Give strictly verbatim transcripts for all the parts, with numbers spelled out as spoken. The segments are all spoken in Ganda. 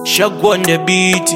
Shag on the beat,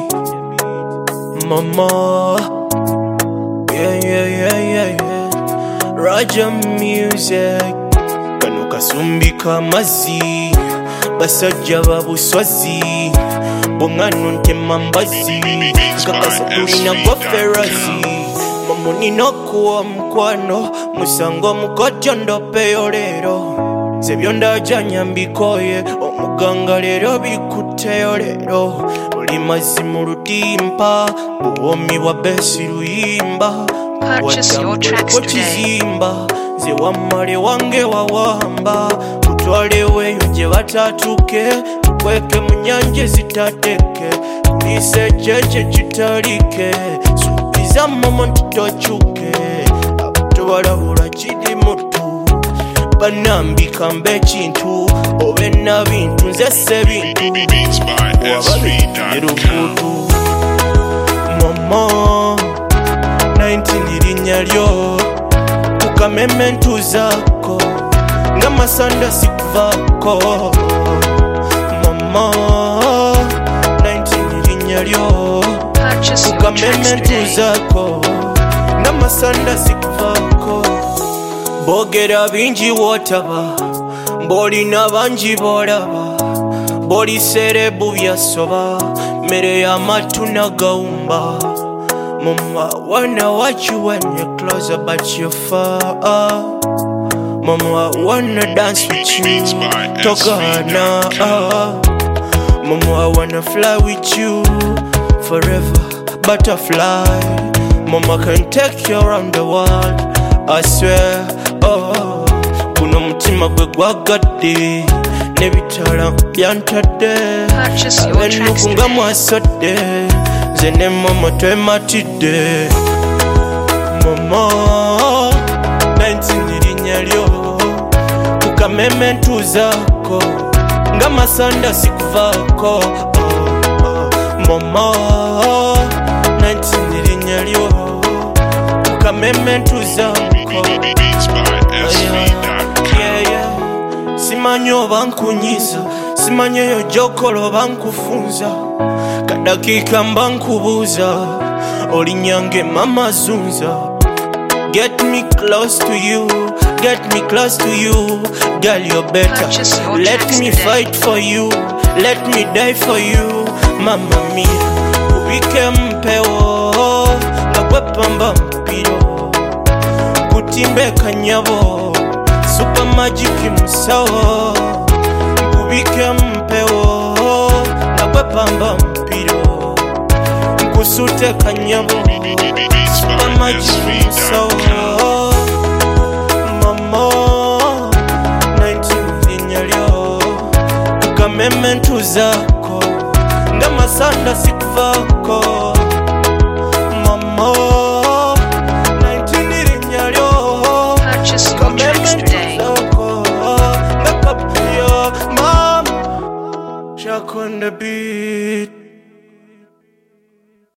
mama. Yeah, yeah, yeah, yeah, yeah. Raja music. Kano kasumbika mazi, basajja babuswazi, bongano ntema mbazi, kakasa kulina gwa ferasi. Mamuni nokuwa mkwano, musango mukojo ndopeyo lero. Sebyonda janya mbikoye, omuganga lero bikuteyo lero. Oli mazimu lutimpa, buwomi wa besi luyimba. Purchase your tracks today. Ze wamale wange wawamba, kutwale weyo gye batatuke, tukweke mu nyanja zitateke, kulise jeje kitalike, suubiza mama tutokyuke, abatwalabula kiri mutu, banambika mbe ekintu, obe na bintu nze se bintu, wababitire lubutu. Mama nineteen linnya lyo kukamementu zako nga masanda sikuvako. Mama nineteen linnya lyo kukamementu zako nga masanda sikuvako. Bogera bingi wotaba, mbolina bangi bolaba, boli serebu byasoba, mere y'amatu nagawumba. Mama, wanna watch you when you're closer but you're far. Mama, wanna dance with you, Togana. Mama, I wanna fly with you forever, butterfly. Mama, can take you around the world, I swear. Oh, kuno mutima gwe gwagadde, nebitala byantadde, abenuku nga mwasodde, nze ne mama twematidde. Mama nineteen linnya lyo kukamementu zako nga masanda sikuvako. Oh, oh. Mama nineteen linnya lyo kukamementu zako. Yeah, yeah. Simanyi oba nkunyiza, simanyi eyo gyokola oba nkufunza, kadakika mba nkubuuza, olinyange mama zunza. Get me close to you, get me close to you, girl you're better. Let me fight for you, let me die for you, mama mia. Ubike mpewo, nga gwe pamba mpiro, kutimbe kanyabo, super magic musawo. Ubike mpewo, nga gwe pamba mpiro, kusute kanyabo, super magic musawo. Mama nineteen linnya lyo kukamementu zako nga masanda sikuvako. Mama nineteen linnya lyo kukamementu zako nga kapyo. Mama Shag on the beat.